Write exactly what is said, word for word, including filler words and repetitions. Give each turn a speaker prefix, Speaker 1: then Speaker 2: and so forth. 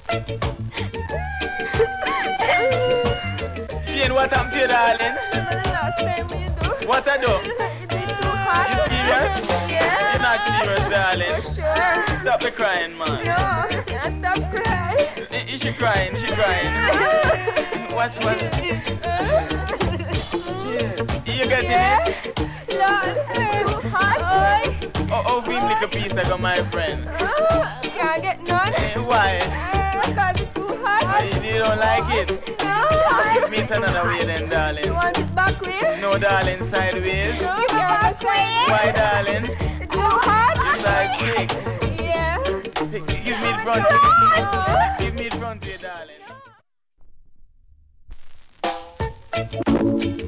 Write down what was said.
Speaker 1: Jane, what happened to you, darling?
Speaker 2: The last time when you do.
Speaker 1: What I do?
Speaker 2: It's been too hot.
Speaker 1: You serious?
Speaker 2: Yeah.
Speaker 1: You're not serious, darling.
Speaker 2: For sure.
Speaker 1: Stop the crying, man.
Speaker 2: No, can't stop crying.
Speaker 1: Is she crying? She crying. What? What? You getting
Speaker 2: Yeah.
Speaker 1: it?
Speaker 2: Lord, too hot.
Speaker 1: Oh, oh, we lick a piece, I got my friend.
Speaker 2: Oh, can't get none.
Speaker 1: Eh, why?
Speaker 2: Because it's too hot.
Speaker 1: Oh, you, you don't like it?
Speaker 2: No.
Speaker 1: Give me it another way then, darling.
Speaker 2: You want it back way?
Speaker 1: No, darling, sideways.
Speaker 2: No, you can't way.
Speaker 1: Why, darling?
Speaker 2: It's too hot.
Speaker 1: It's like sick.
Speaker 2: Yeah.
Speaker 1: Give me it front way. Give me it front way, darling.